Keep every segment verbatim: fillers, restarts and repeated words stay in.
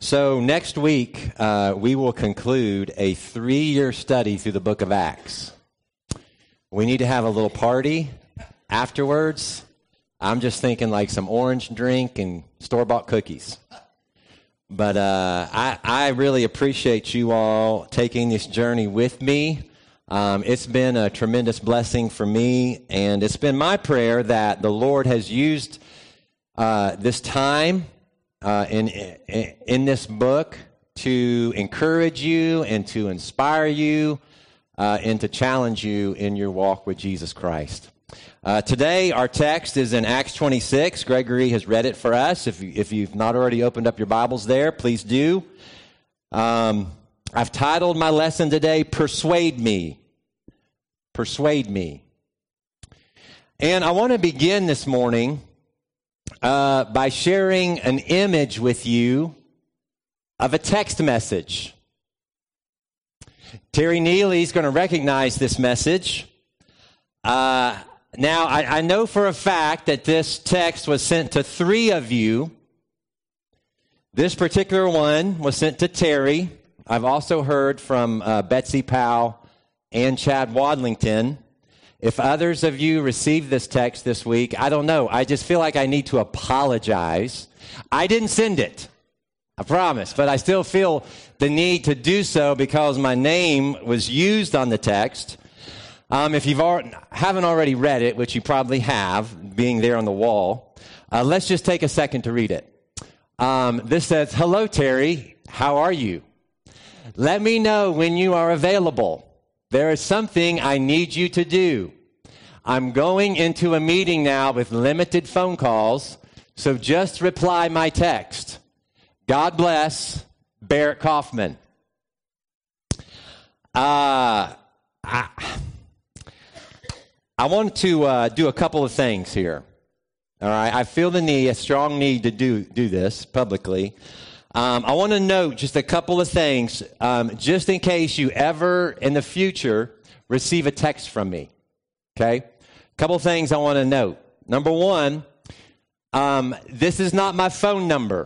So next week, uh, we will conclude a three-year study through the book of Acts. We need to have a little party afterwards. I'm just thinking like some orange drink and store-bought cookies. But uh, I, I really appreciate you all taking this journey with me. Um, it's been a tremendous blessing for me, and it's been my prayer that the Lord has used uh, this time Uh, in, in in this book to encourage you and to inspire you uh, and to challenge you in your walk with Jesus Christ. Uh, today, our text is in Acts twenty-six. Gregory has read it for us. If, you, if you've not already opened up your Bibles there, please do. Um, I've titled my lesson today, Persuade Me. Persuade Me. And I want to begin this morning Uh, by sharing an image with you of a text message. Terry Neely's going to recognize this message. Uh, now, I, I know for a fact that this text was sent to three of you. This particular one was sent to Terry. I've also heard from uh, Betsy Powell and Chad Wadlington. If others of you received this text this week, I don't know. I just feel like I need to apologize. I didn't send it, I promise, but I still feel the need to do so because my name was used on the text. Um, if you haven't already read it, which you probably have, being there on the wall, uh, let's just take a second to read it. Um, this says, "Hello, Terry. How are you? Let me know when you are available. There is something I need you to do. I'm going into a meeting now with limited phone calls, so just reply my text. God bless, Barrett Kaufman." Uh, I, I want to uh, do a couple of things here. All right, I feel the need, a strong need to do, do this publicly. Um, I want to note just a couple of things, um, just in case you ever in the future receive a text from me, okay? A couple of things I want to note. Number one, um, this is not my phone number.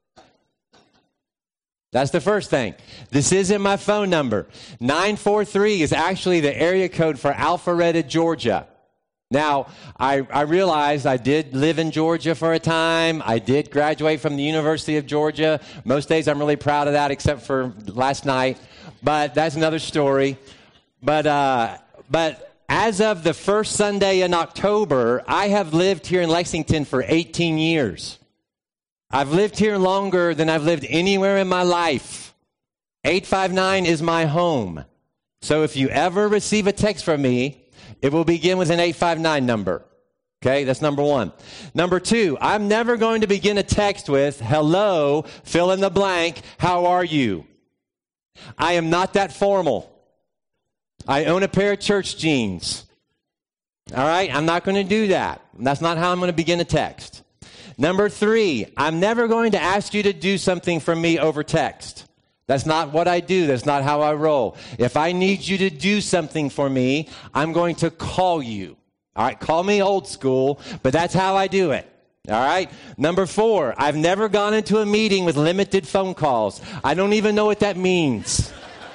That's the first thing. This isn't my phone number. nine four three is actually the area code for Alpharetta, Georgia. Now, I, I realize I did live in Georgia for a time. I did graduate from the University of Georgia. Most days I'm really proud of that, except for last night. But that's another story. But uh, but as of the first Sunday in October, I have lived here in Lexington for eighteen years. I've lived here longer than I've lived anywhere in my life. eight five nine is my home. So if you ever receive a text from me, it will begin with an eight five nine number. Okay, that's number one. Number two, I'm never going to begin a text with, "Hello, fill in the blank, how are you?" I am not that formal. I own a pair of church jeans. All right, I'm not going to do that. That's not how I'm going to begin a text. Number three, I'm never going to ask you to do something for me over text. That's not what I do. That's not how I roll. If I need you to do something for me, I'm going to call you. All right, call me old school, but that's how I do it. All right? Number four, I've never gone into a meeting with limited phone calls. I don't even know what that means.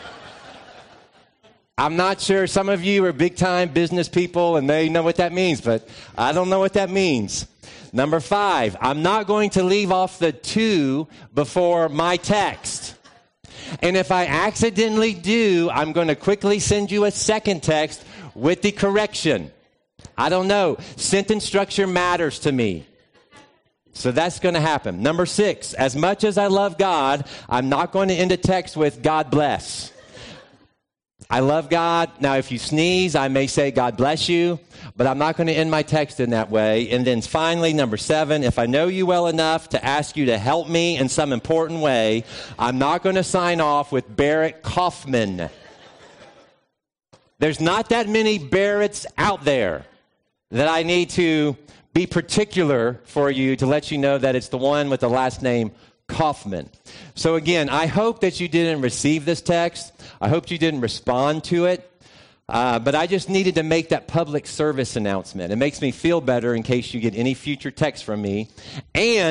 I'm not sure. Some of you are big-time business people, and they know what that means, but I don't know what that means. Number five, I'm not going to leave off the two before my text. And if I accidentally do, I'm going to quickly send you a second text with the correction. I don't know. Sentence structure matters to me. So that's going to happen. Number six, as much as I love God, I'm not going to end a text with "God bless." I love God. Now, if you sneeze, I may say "God bless you," but I'm not going to end my text in that way. And then finally, number seven, if I know you well enough to ask you to help me in some important way, I'm not going to sign off with Barrett Kaufman. There's not that many Barretts out there that I need to be particular for you to let you know that it's the one with the last name Kaufman. So again, I hope that you didn't receive this text. I hope you didn't respond to it. Uh, but I just needed to make that public service announcement. It makes me feel better in case you get any future texts from me. And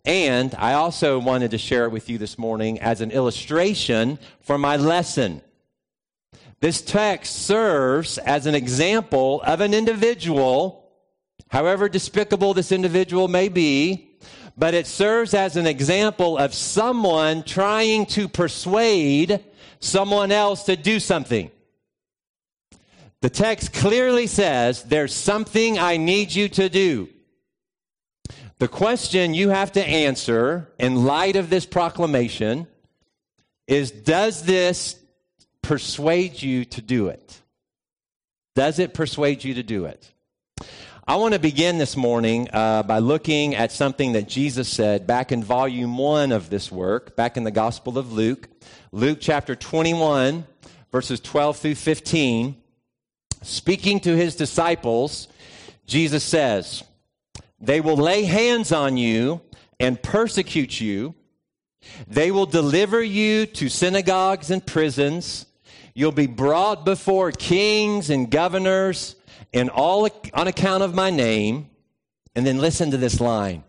And I also wanted to share it with you this morning as an illustration for my lesson. This text serves as an example of an individual, however despicable this individual may be, but it serves as an example of someone trying to persuade someone else to do something. The text clearly says, there's something I need you to do. The question you have to answer in light of this proclamation is, does this persuade you to do it? Does it persuade you to do it? I want to begin this morning uh, by looking at something that Jesus said back in volume one of this work, back in the Gospel of Luke, Luke chapter twenty-one, verses twelve through fifteen. Speaking to his disciples, Jesus says, they will lay hands on you and persecute you. They will deliver you to synagogues and prisons. You'll be brought before kings and governors, and all on account of my name. And then listen to this line.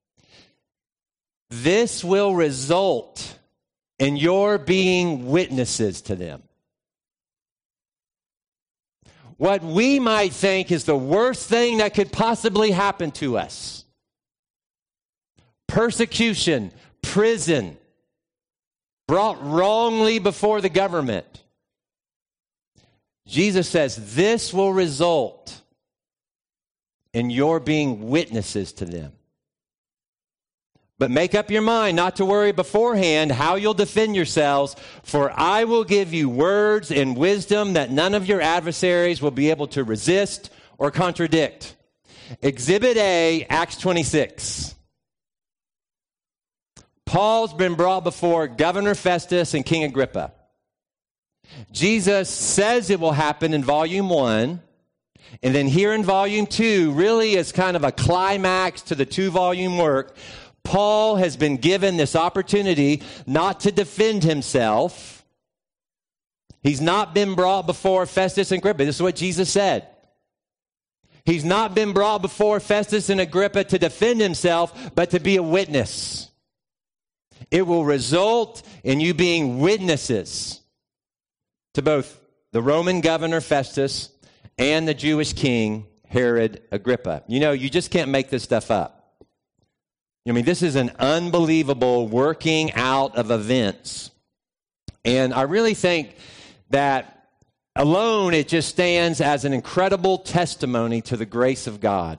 This will result in your being witnesses to them. What we might think is the worst thing that could possibly happen to us. Persecution, prison, brought wrongly before the government. Jesus says this will result in your being witnesses to them. But make up your mind not to worry beforehand how you'll defend yourselves, for I will give you words and wisdom that none of your adversaries will be able to resist or contradict. Exhibit A, Acts twenty-six. Paul's been brought before Governor Festus and King Agrippa. Jesus says it will happen in volume one, and then here in volume two, really is kind of a climax to the two-volume work. Paul has been given this opportunity not to defend himself. He's not been brought before Festus and Agrippa. This is what Jesus said. He's not been brought before Festus and Agrippa to defend himself, but to be a witness. It will result in you being witnesses to both the Roman governor Festus and the Jewish king Herod Agrippa. You know, you just can't make this stuff up. I mean, this is an unbelievable working out of events. And I really think that alone it just stands as an incredible testimony to the grace of God.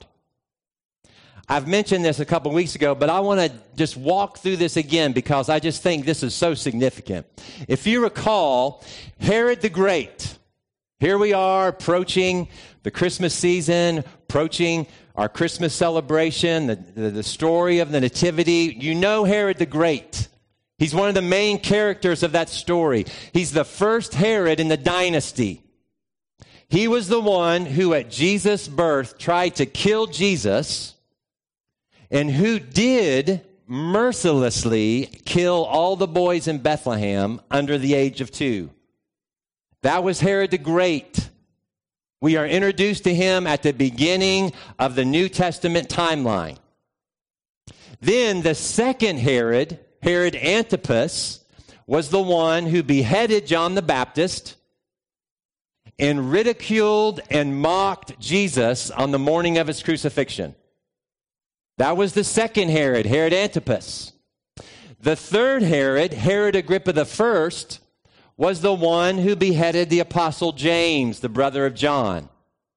I've mentioned this a couple weeks ago, but I want to just walk through this again because I just think this is so significant. If you recall, Herod the Great, here we are approaching the Christmas season, approaching our Christmas celebration, the, the, the story of the Nativity. You know Herod the Great. He's one of the main characters of that story. He's the first Herod in the dynasty. He was the one who at Jesus' birth tried to kill Jesus and who did mercilessly kill all the boys in Bethlehem under the age of two. That was Herod the Great. We are introduced to him at the beginning of the New Testament timeline. Then the second Herod, Herod Antipas, was the one who beheaded John the Baptist and ridiculed and mocked Jesus on the morning of his crucifixion. That was the second Herod, Herod Antipas. The third Herod, Herod Agrippa the First, was the one who beheaded the apostle James, the brother of John.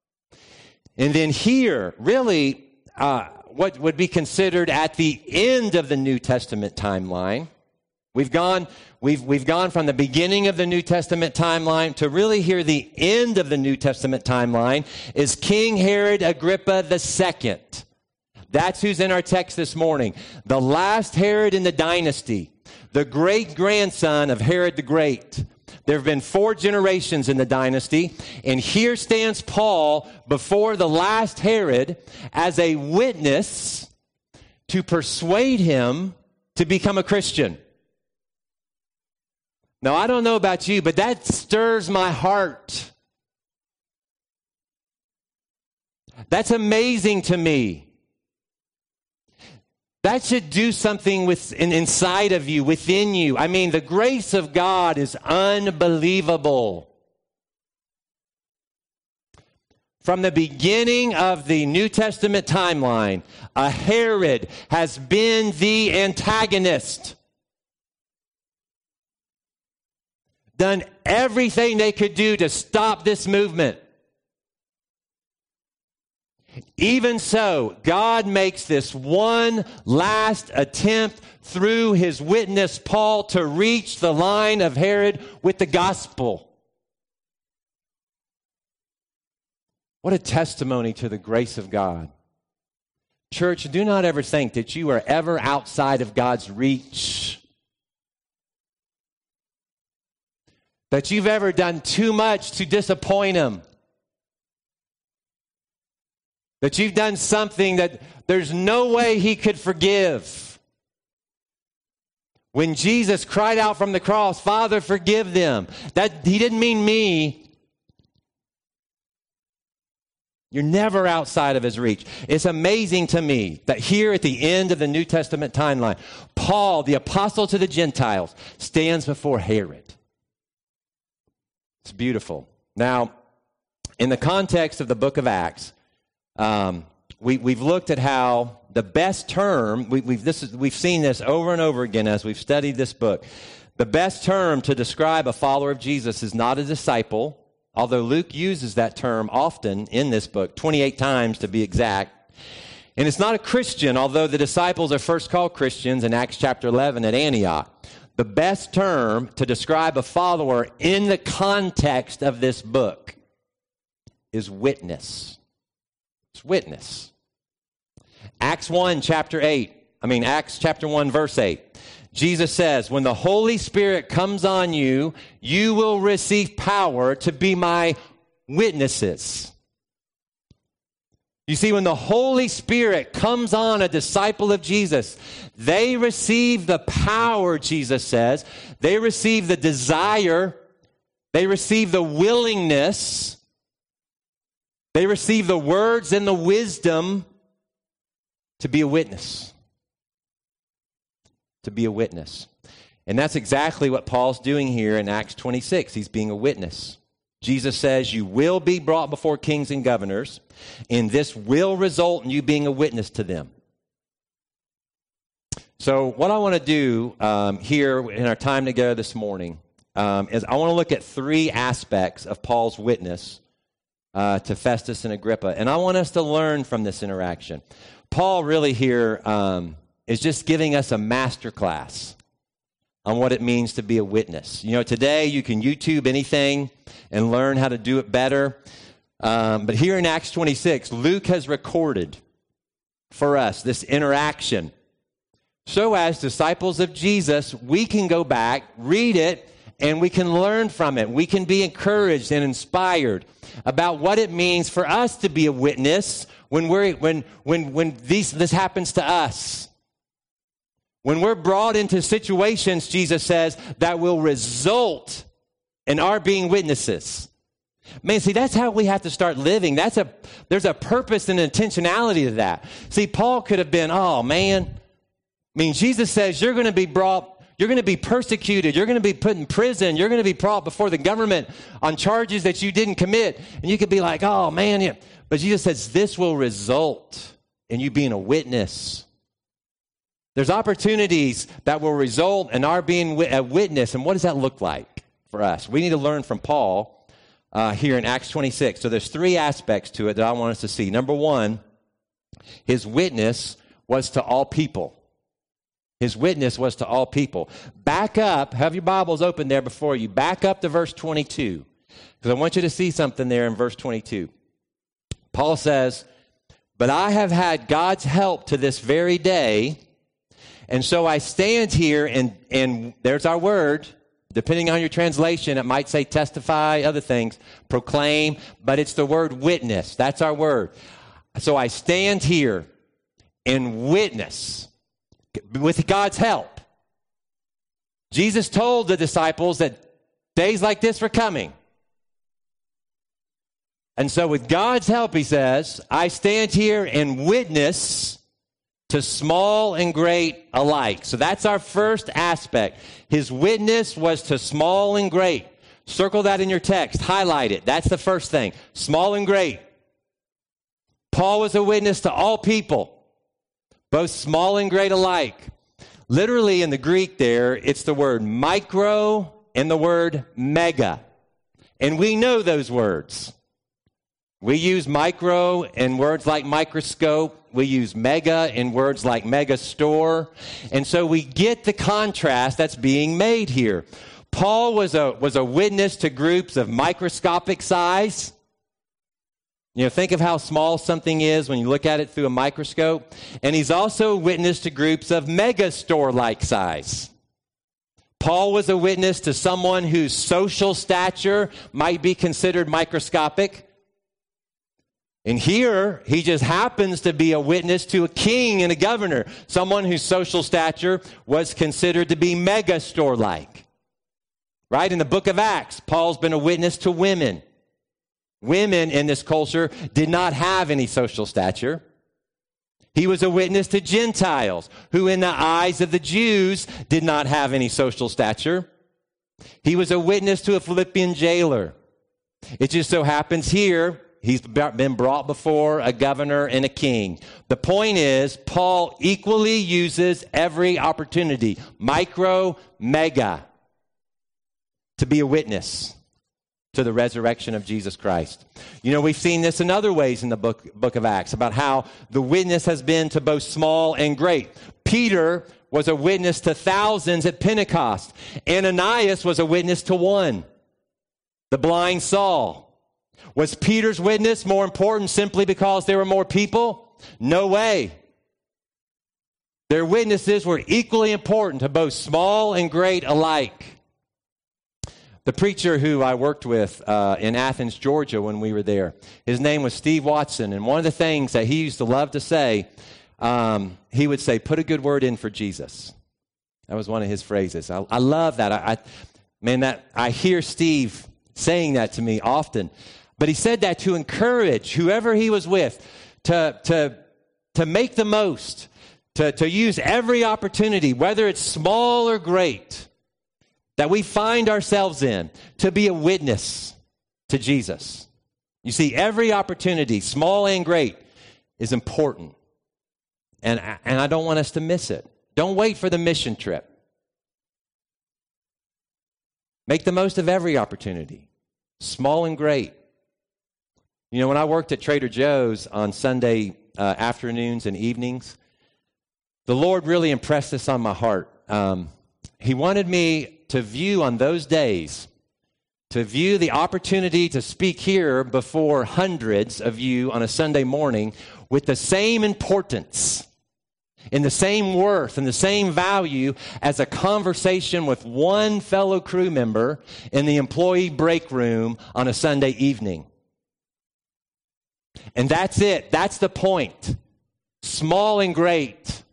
And then here, really, uh, what would be considered at the end of the New Testament timeline, we've gone, we've, we've gone from the beginning of the New Testament timeline to really here the end of the New Testament timeline is King Herod Agrippa the Second. That's who's in our text this morning. The last Herod in the dynasty, the great-grandson of Herod the Great. There have been four generations in the dynasty, and here stands Paul before the last Herod as a witness to persuade him to become a Christian. Now, I don't know about you, but that stirs my heart. That's amazing to me. That should do something with, in, inside of you, within you. I mean, the grace of God is unbelievable. From the beginning of the New Testament timeline, a Herod has been the antagonist. Done everything they could do to stop this movement. Even so, God makes this one last attempt through his witness Paul to reach the line of Herod with the gospel. What a testimony to the grace of God. Church, do not ever think that you are ever outside of God's reach. That you've ever done too much to disappoint him. That you've done something that there's no way he could forgive. When Jesus cried out from the cross, Father, forgive them. That he didn't mean me. You're never outside of his reach. It's amazing to me that here at the end of the New Testament timeline, Paul, the apostle to the Gentiles, stands before Herod. It's beautiful. Now, in the context of the book of Acts, Um, we, we've looked at how the best term, we, we've, this is, we've seen this over and over again as we've studied this book. The best term to describe a follower of Jesus is not a disciple, although Luke uses that term often in this book, twenty-eight times to be exact. And it's not a Christian, although the disciples are first called Christians in Acts chapter eleven at Antioch. The best term to describe a follower in the context of this book is witness. It's witness. Acts one, chapter eight. I mean, Acts chapter one, verse eight. Jesus says, when the Holy Spirit comes on you, you will receive power to be my witnesses. You see, when the Holy Spirit comes on a disciple of Jesus, they receive the power, Jesus says. They receive the desire. They receive the willingness. They receive the words and the wisdom to be a witness. To be a witness. And that's exactly what Paul's doing here in Acts twenty-six. He's being a witness. Jesus says, you will be brought before kings and governors, and this will result in you being a witness to them. So what I want to do um, here in our time together this morning um, is I want to look at three aspects of Paul's witness Uh, to Festus and Agrippa. And I want us to learn from this interaction. Paul really here um, is just giving us a master class on what it means to be a witness. You know, today you can YouTube anything and learn how to do it better. Um, but here in Acts twenty-six, Luke has recorded for us this interaction. So as disciples of Jesus, we can go back, read it, and we can learn from it. We can be encouraged and inspired about what it means for us to be a witness when we're when when when these this happens to us. When we're brought into situations, Jesus says, that will result in our being witnesses. Man, see, that's how we have to start living. That's a there's a purpose and intentionality to that. See, Paul could have been, oh man. I mean, Jesus says you're going to be brought You're going to be persecuted. You're going to be put in prison. You're going to be brought before the government on charges that you didn't commit. And you could be like, oh, man. Yeah. But Jesus says this will result in you being a witness. There's opportunities that will result in our being a witness. And what does that look like for us? We need to learn from Paul uh, here in Acts twenty-six. So there's three aspects to it that I want us to see. Number one, his witness was to all people. His witness was to all people. Back up, have your Bibles open there before you. Back up to verse twenty-two, because I want you to see something there in verse twenty-two. Paul says, but I have had God's help to this very day, and so I stand here, and, and there's our word. Depending on your translation, it might say testify, other things, proclaim, but it's the word witness. That's our word. So I stand here and witness with God's help. Jesus told the disciples that days like this were coming. And so with God's help, he says, I stand here and witness to small and great alike. So that's our first aspect. His witness was to small and great. Circle that in your text. Highlight it. That's the first thing. Small and great. Paul was a witness to all people, both small and great alike. Literally in the Greek there, it's the word micro and the word mega. And we know those words. We use micro in words like microscope. We use mega in words like mega store. And so we get the contrast that's being made here. Paul was a, was a witness to groups of microscopic size. You know, think of how small something is when you look at it through a microscope. And he's also a witness to groups of mega store-like size. Paul was a witness to someone whose social stature might be considered microscopic. And here, he just happens to be a witness to a king and a governor, someone whose social stature was considered to be mega store-like. Right? In the book of Acts, Paul's been a witness to women. Women in this culture did not have any social stature. He was a witness to Gentiles, who in the eyes of the Jews did not have any social stature. He was a witness to a Philippian jailer. It just so happens here, he's been brought before a governor and a king. The point is, Paul equally uses every opportunity, micro, mega, to be a witness to the resurrection of Jesus Christ. You know, we've seen this in other ways in the book, book of Acts, about how the witness has been to both small and great. Peter was a witness to thousands at Pentecost. Ananias was a witness to one, the blind Saul. Was Peter's witness more important simply because there were more people? No way. Their witnesses were equally important to both small and great alike. The preacher who I worked with uh, in Athens, Georgia, when we were there, his name was Steve Watson. And one of the things that he used to love to say, um, he would say, put a good word in for Jesus. That was one of his phrases. I, I love that. I, I, man, that I hear Steve saying that to me often. But he said that to encourage whoever he was with to, to, to make the most, to, to use every opportunity, whether it's small or great, that we find ourselves in, to be a witness to Jesus. You see, every opportunity, small and great, is important. And, and I don't want us to miss it. Don't wait for the mission trip. Make the most of every opportunity, small and great. You know, when I worked at Trader Joe's on Sunday uh, afternoons and evenings, the Lord really impressed this on my heart. Um, he wanted me to view on those days, to view the opportunity to speak here before hundreds of you on a Sunday morning with the same importance and the same worth and the same value as a conversation with one fellow crew member in the employee break room on a Sunday evening. And that's it. That's the point. Small and great.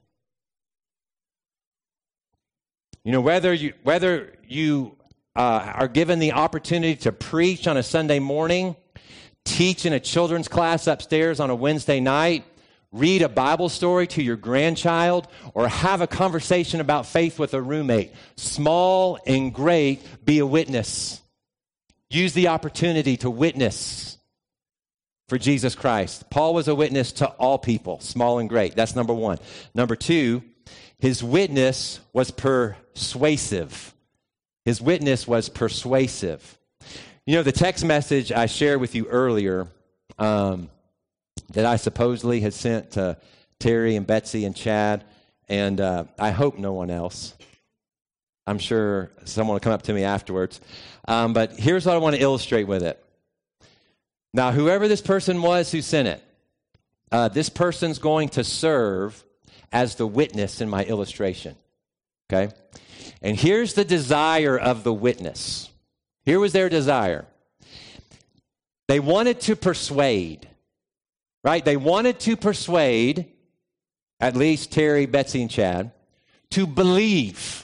You know, whether you whether you uh, are given the opportunity to preach on a Sunday morning, teach in a children's class upstairs on a Wednesday night, read a Bible story to your grandchild, or have a conversation about faith with a roommate, small and great, be a witness. Use the opportunity to witness for Jesus Christ. Paul was a witness to all people, small and great. That's number one. Number two, his witness was persuasive. His witness was persuasive. You know, the text message I shared with you earlier um, that I supposedly had sent to Terry and Betsy and Chad, and uh, I hope no one else. I'm sure someone will come up to me afterwards. Um, but here's what I want to illustrate with it. Now, whoever this person was who sent it, uh, this person's going to serve as the witness in my illustration, okay? And here's the desire of the witness. Here was their desire. They wanted to persuade, right? They wanted to persuade, at least Terry, Betsy, and Chad, to believe.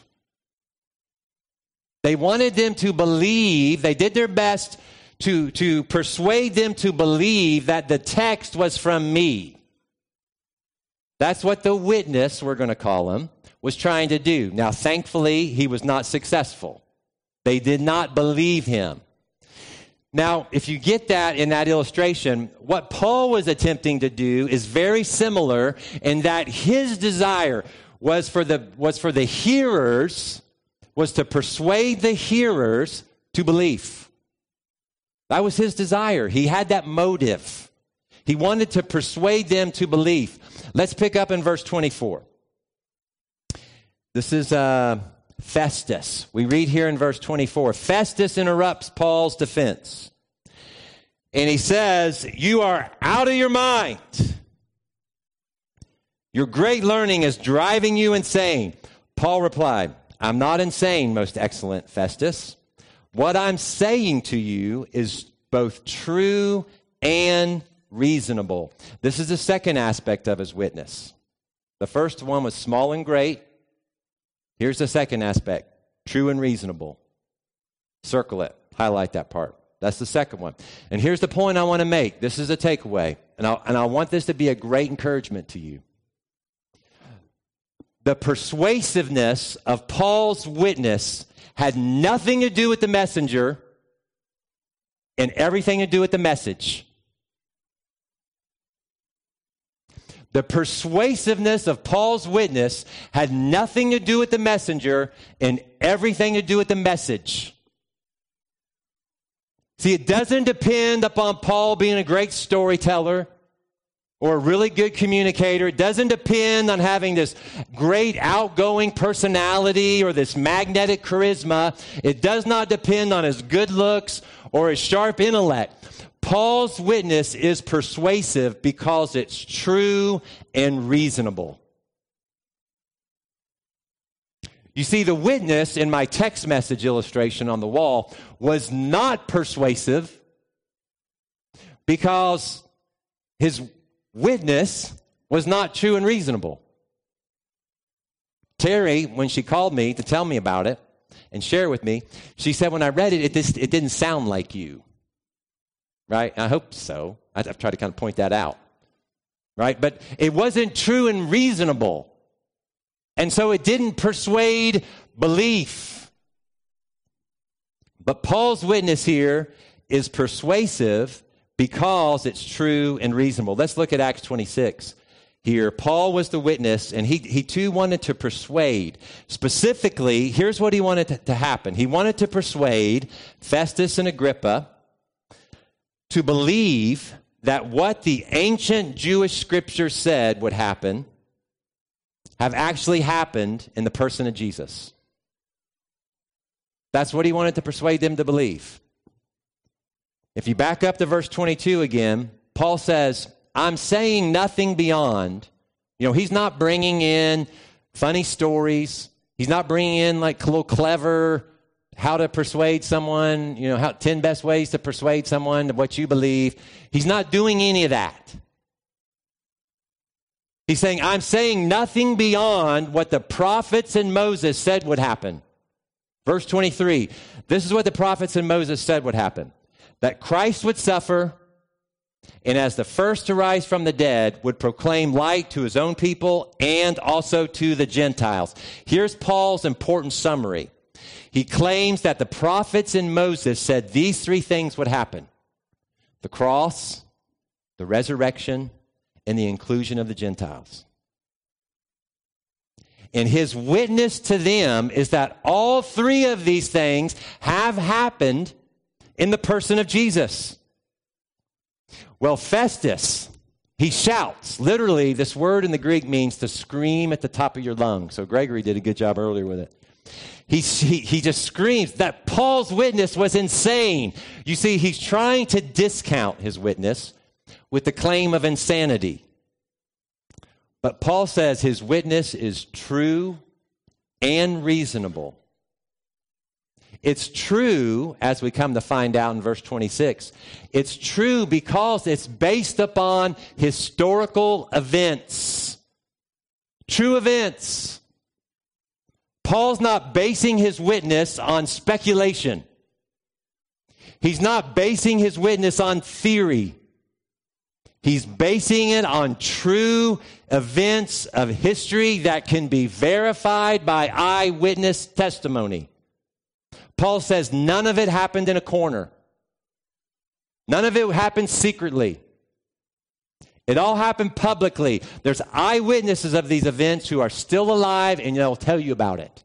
They wanted them to believe. They did their best to, to persuade them to believe that the text was from me. That's what the witness, we're going to call him, was trying to do. Now, thankfully, he was not successful. They did not believe him. Now, if you get that in that illustration, what Paul was attempting to do is very similar in that his desire was for the, was for the hearers, was to persuade the hearers to belief. That was his desire. He had that motive. He wanted to persuade them to belief. Let's pick up in verse twenty-four. This is uh, Festus. We read here in verse twenty-four. Festus interrupts Paul's defense. And he says, you are out of your mind. Your great learning is driving you insane. Paul replied, I'm not insane, most excellent Festus. What I'm saying to you is both true and reasonable. This is the second aspect of his witness. The first one was small and great. Here's the second aspect, true and reasonable. Circle it, highlight that part. That's the second one. And here's the point I want to make. This is a takeaway, and I, and I want this to be a great encouragement to you. The persuasiveness of Paul's witness had nothing to do with the messenger and everything to do with the message. The persuasiveness of Paul's witness had nothing to do with the messenger and everything to do with the message. See, it doesn't depend upon Paul being a great storyteller or a really good communicator. It doesn't depend on having this great outgoing personality or this magnetic charisma. It does not depend on his good looks or his sharp intellect. Paul's witness is persuasive because it's true and reasonable. You see, the witness in my text message illustration on the wall was not persuasive because his witness was not true and reasonable. Terry, when she called me to tell me about it and share with me, she said, when I read it, it, just, it didn't sound like you. Right? I hope so. I've tried to kind of point that out. Right? But it wasn't true and reasonable. And so it didn't persuade belief. But Paul's witness here is persuasive because it's true and reasonable. Let's look at Acts twenty-six. Here, Paul was the witness, and he, he too wanted to persuade. Specifically, here's what he wanted to, to happen. He wanted to persuade Festus and Agrippa to believe that what the ancient Jewish scripture said would happen have actually happened in the person of Jesus. That's what he wanted to persuade them to believe. If you back up to verse twenty-two again, Paul says, I'm saying nothing beyond. You know, he's not bringing in funny stories. He's not bringing in like a little clever how to persuade someone, you know, how ten best ways to persuade someone of what you believe. He's not doing any of that. He's saying, I'm saying nothing beyond what the prophets and Moses said would happen. Verse twenty-three, this is what the prophets and Moses said would happen. That Christ would suffer, and as the first to rise from the dead, would proclaim light to his own people and also to the Gentiles. Here's Paul's important summary. He claims that the prophets and Moses said these three things would happen: the cross, the resurrection, and the inclusion of the Gentiles. And his witness to them is that all three of these things have happened in the person of Jesus. Well, Festus, he shouts. Literally, this word in the Greek means to scream at the top of your lungs. So Gregory did a good job earlier with it. He, he, he just screams that Paul's witness was insane. You see, he's trying to discount his witness with the claim of insanity. But Paul says his witness is true and reasonable. It's true, as we come to find out in verse twenty-six. It's true because it's based upon historical events. True events. Paul's not basing his witness on speculation. He's not basing his witness on theory. He's basing it on true events of history that can be verified by eyewitness testimony. Paul says none of it happened in a corner. None of it happened secretly. It all happened publicly. There's eyewitnesses of these events who are still alive, and they'll tell you about it.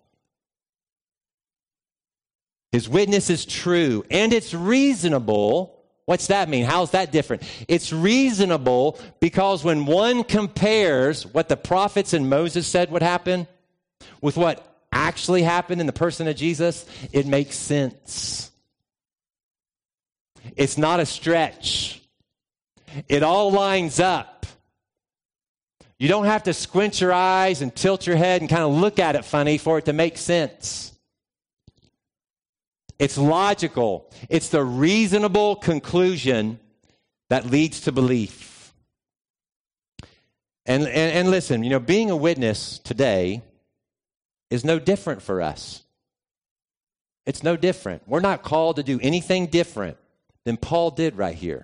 His witness is true, and it's reasonable. What's that mean? How's that different? It's reasonable because when one compares what the prophets and Moses said would happen with what actually happened in the person of Jesus, it makes sense. It's not a stretch. It all lines up. You don't have to squint your eyes and tilt your head and kind of look at it funny for it to make sense. It's logical. It's the reasonable conclusion that leads to belief. And, and, and listen, you know, being a witness today is no different for us. It's no different. We're not called to do anything different than Paul did right here.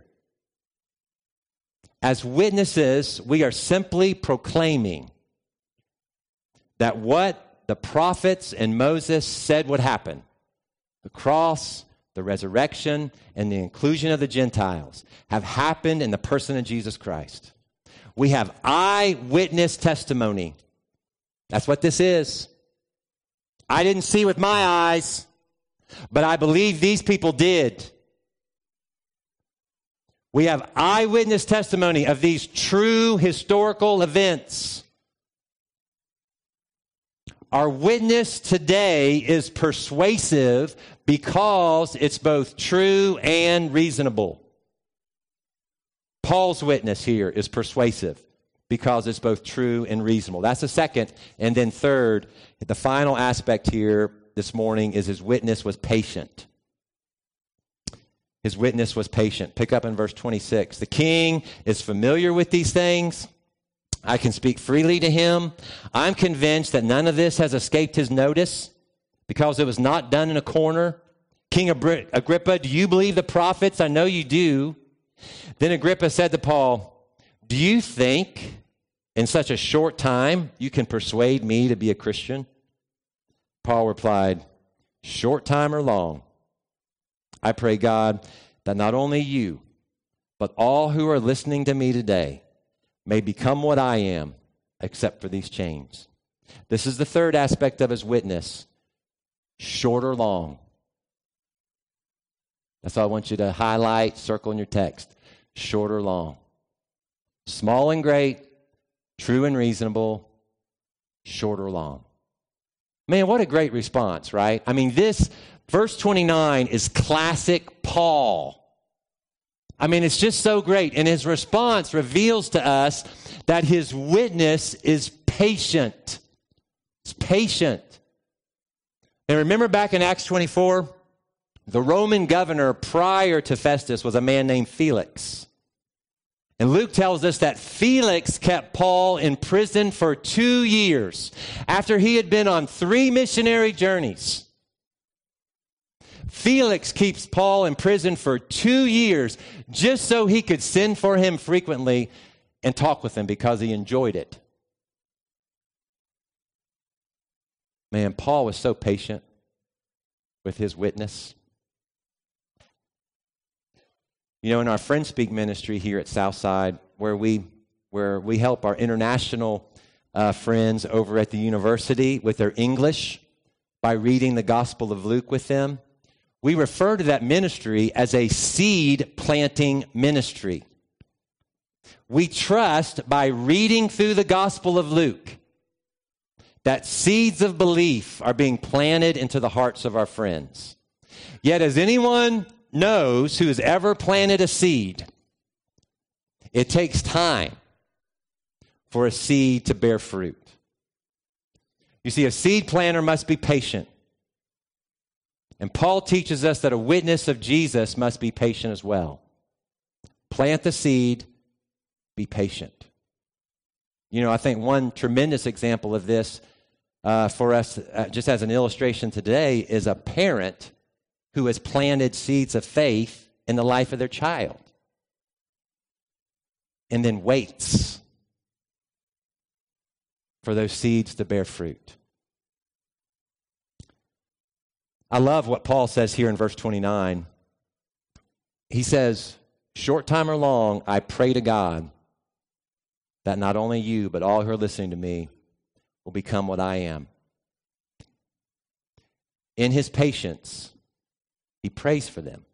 As witnesses, we are simply proclaiming that what the prophets and Moses said would happen, the cross, the resurrection, and the inclusion of the Gentiles, have happened in the person of Jesus Christ. We have eyewitness testimony. That's what this is. I didn't see with my eyes, but I believe these people did. We have eyewitness testimony of these true historical events. Our witness today is persuasive because it's both true and reasonable. Paul's witness here is persuasive because it's both true and reasonable. That's the second. And then third, the final aspect here this morning is his witness was patient. His witness was patient. Pick up in verse twenty-six. The king is familiar with these things. I can speak freely to him. I'm convinced that none of this has escaped his notice because it was not done in a corner. King Agrippa, do you believe the prophets? I know you do. Then Agrippa said to Paul, do you think in such a short time you can persuade me to be a Christian? Paul replied, short time or long, I pray God that not only you, but all who are listening to me today may become what I am, except for these chains. This is the third aspect of his witness, short or long. That's all I want you to highlight, circle in your text, short or long. Small and great, true and reasonable, short or long. Man, what a great response, right? I mean, this verse twenty-nine is classic Paul. I mean, it's just so great. And his response reveals to us that his witness is patient. It's patient. And remember back in Acts twenty-four, the Roman governor prior to Festus was a man named Felix. And Luke tells us that Felix kept Paul in prison for two years after he had been on three missionary journeys. Felix keeps Paul in prison for two years just so he could send for him frequently and talk with him because he enjoyed it. Man, Paul was so patient with his witness. You know, in our Friend Speak ministry here at Southside, where we where we help our international uh, friends over at the university with their English by reading the Gospel of Luke with them, we refer to that ministry as a seed planting ministry. We trust by reading through the Gospel of Luke that seeds of belief are being planted into the hearts of our friends. Yet as anyone knows who has ever planted a seed, it takes time for a seed to bear fruit. You see, a seed planter must be patient. And Paul teaches us that a witness of Jesus must be patient as well. Plant the seed, be patient. You know, I think one tremendous example of this uh, for us, uh, just as an illustration today, is a parent who has planted seeds of faith in the life of their child. and then waits for those seeds to bear fruit. I love what Paul says here in verse twenty-nine. He says, short time or long, I pray to God that not only you, but all who are listening to me will become what I am. In his patience, he prays for them.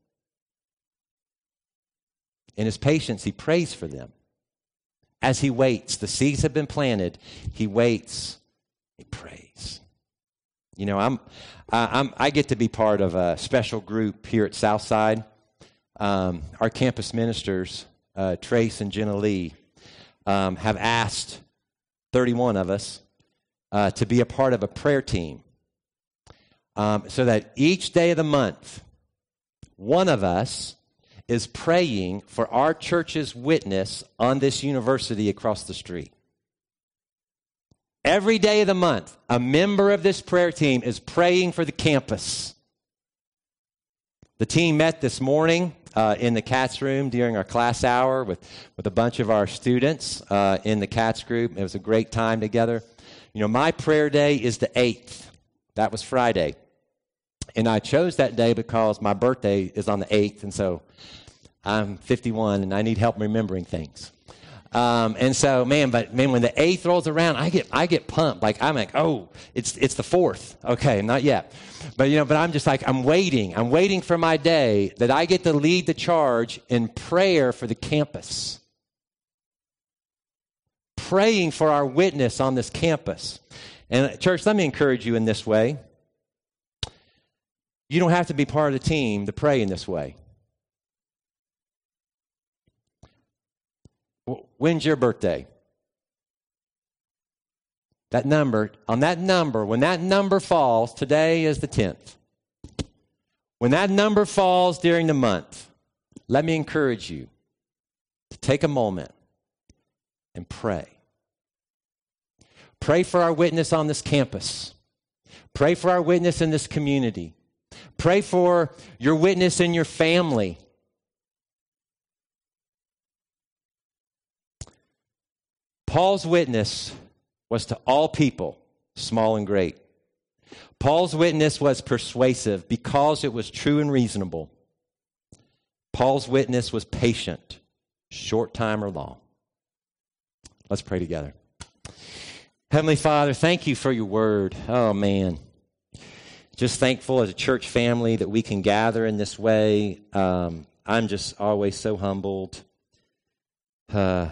In his patience, he prays for them. As he waits, the seeds have been planted. He waits. He prays. You know, I'm, I, I'm, I get to be part of a special group here at Southside. Um, our campus ministers, uh, Trace and Jenna Lee, um, have asked thirty-one of us uh, to be a part of a prayer team, um, so that each day of the month, one of us is praying for our church's witness on this university across the street. Every day of the month, a member of this prayer team is praying for the campus. The team met this morning uh, in the Cats room during our class hour with, with a bunch of our students uh, in the Cats group. It was a great time together. You know, my prayer day is the eighth. That was Friday. And I chose that day because my birthday is on the eighth, and so I'm fifty-one, and I need help remembering things. Um, and so, man, but man, when the eighth rolls around, I get I get pumped. Like I'm like, oh, it's it's the fourth. Okay, not yet, but you know, but I'm just like I'm waiting. I'm waiting for my day that I get to lead the charge in prayer for the campus, praying for our witness on this campus. And church, let me encourage you in this way. You don't have to be part of the team to pray in this way. When's your birthday? That number, on that number, when that number falls, today is the tenth. When that number falls during the month, let me encourage you to take a moment and pray. Pray for our witness on this campus. Pray for our witness in this community. Pray for your witness in your family. Paul's witness was to all people, small and great. Paul's witness was persuasive because it was true and reasonable. Paul's witness was patient, short time or long. Let's pray together. Heavenly Father, thank you for your word. Oh, man. Just thankful as a church family that we can gather in this way. Um, I'm just always so humbled uh,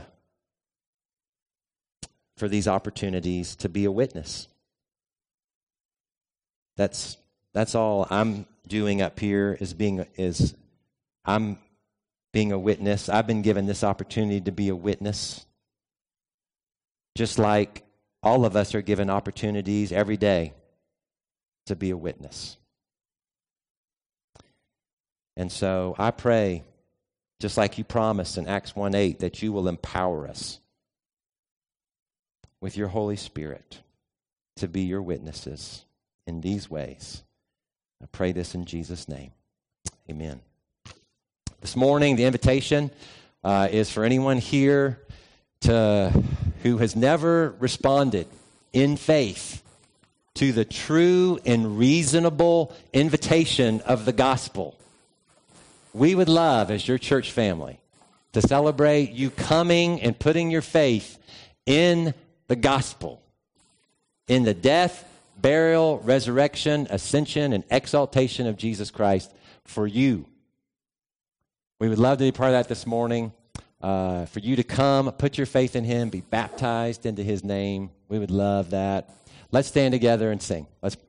for these opportunities to be a witness. That's that's all I'm doing up here is being is I'm being a witness. I've been given this opportunity to be a witness, just like all of us are given opportunities every day to be a witness. And so I pray, just like you promised in Acts one eight, that you will empower us with your Holy Spirit to be your witnesses in these ways. I pray this in Jesus' name. Amen. This morning, the invitation uh, is for anyone here to who has never responded in faith to the true and reasonable invitation of the gospel. We would love, as your church family, to celebrate you coming and putting your faith in the gospel, in the death, burial, resurrection, ascension, and exaltation of Jesus Christ for you. We would love to be part of that this morning. Uh, for you to come, put your faith in him, be baptized into his name. We would love that. Let's stand together and sing. Let's